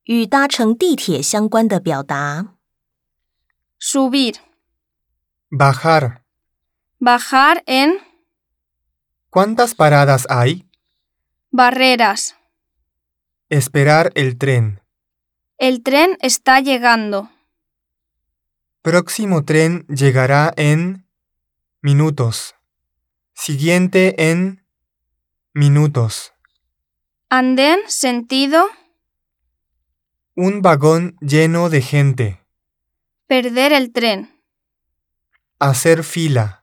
与搭乘地铁相关的表达。 subir, Bajar. bajar en ¿Cuántas paradas hay? barreras. Esperar el tren. El tren está llegando. Próximo tren llegará en minutos. Siguiente en minutos. Andén sentido, Un vagón lleno de gente. perder el tren. Hacer fila.